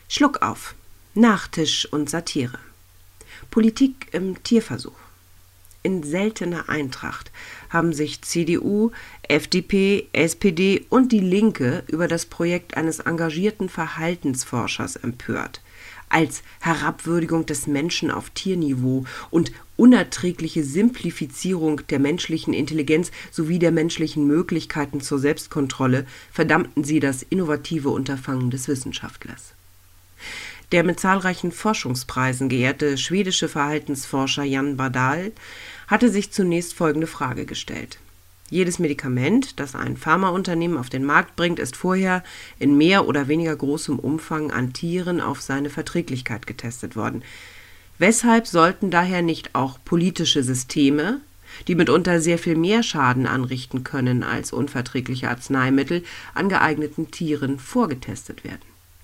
Schluck auf. Nachtisch und Satire. Politik im Tierversuch. In seltener Eintracht haben sich CDU, FDP, SPD und Die Linke über das Projekt eines engagierten Verhaltensforschers empört. Als Herabwürdigung des Menschen auf Tierniveau und unerträgliche Simplifizierung der menschlichen Intelligenz sowie der menschlichen Möglichkeiten zur Selbstkontrolle verdammten sie das innovative Unterfangen des Wissenschaftlers. Der mit zahlreichen Forschungspreisen geehrte schwedische Verhaltensforscher Jan Bardal hatte sich zunächst folgende Frage gestellt: Jedes Medikament, das ein Pharmaunternehmen auf den Markt bringt, ist vorher in mehr oder weniger großem Umfang an Tieren auf seine Verträglichkeit getestet worden. Weshalb sollten daher nicht auch politische Systeme, die mitunter sehr viel mehr Schaden anrichten können als unverträgliche Arzneimittel, an geeigneten Tieren vorgetestet werden?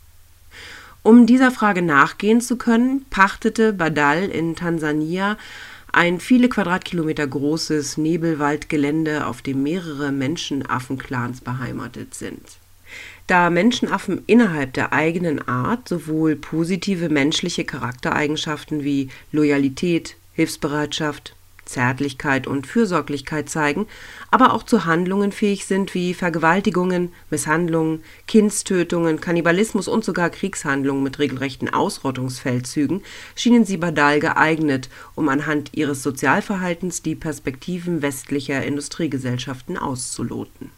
Um dieser Frage nachgehen zu können, pachtete Bardal in Tansania ein viele Quadratkilometer großes Nebelwaldgelände, auf dem mehrere Menschenaffen-Clans beheimatet sind. Da Menschenaffen innerhalb der eigenen Art sowohl positive menschliche Charaktereigenschaften wie Loyalität, Hilfsbereitschaft, Zärtlichkeit und Fürsorglichkeit zeigen, aber auch zu Handlungen fähig sind wie Vergewaltigungen, Misshandlungen, Kindstötungen, Kannibalismus und sogar Kriegshandlungen mit regelrechten Ausrottungsfeldzügen, schienen sie Bardal geeignet, um anhand ihres Sozialverhaltens die Perspektiven westlicher Industriegesellschaften auszuloten.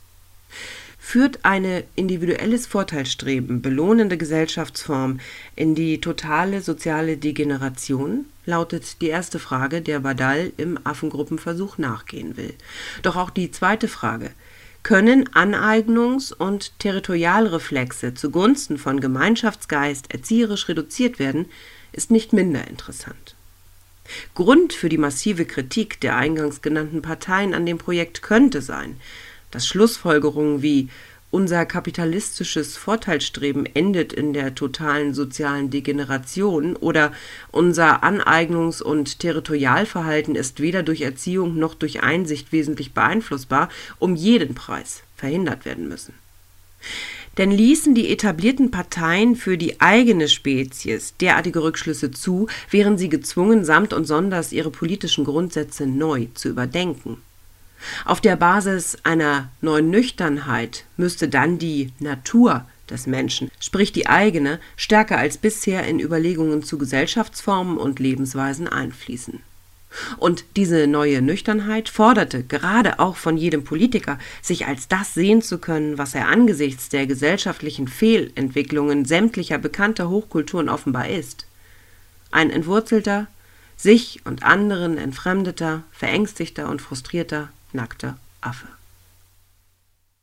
Führt eine individuelles Vorteilsstreben belohnende Gesellschaftsform in die totale soziale Degeneration? Lautet die erste Frage, der Bardal im Affengruppenversuch nachgehen will. Doch auch die zweite Frage: Können Aneignungs- und Territorialreflexe zugunsten von Gemeinschaftsgeist erzieherisch reduziert werden, ist nicht minder interessant. Grund für die massive Kritik der eingangs genannten Parteien an dem Projekt könnte sein, dass Schlussfolgerungen wie „unser kapitalistisches Vorteilsstreben endet in der totalen sozialen Degeneration“ oder „unser Aneignungs- und Territorialverhalten ist weder durch Erziehung noch durch Einsicht wesentlich beeinflussbar, um jeden Preis verhindert werden müssen. Denn ließen die etablierten Parteien für die eigene Spezies derartige Rückschlüsse zu, wären sie gezwungen, samt und sonders ihre politischen Grundsätze neu zu überdenken. Auf der Basis einer neuen Nüchternheit müsste dann die Natur des Menschen, sprich die eigene, stärker als bisher in Überlegungen zu Gesellschaftsformen und Lebensweisen einfließen. Und diese neue Nüchternheit forderte gerade auch von jedem Politiker, sich als das sehen zu können, was er angesichts der gesellschaftlichen Fehlentwicklungen sämtlicher bekannter Hochkulturen offenbar ist: ein entwurzelter, sich und anderen entfremdeter, verängstigter und frustrierter, nackter Affe.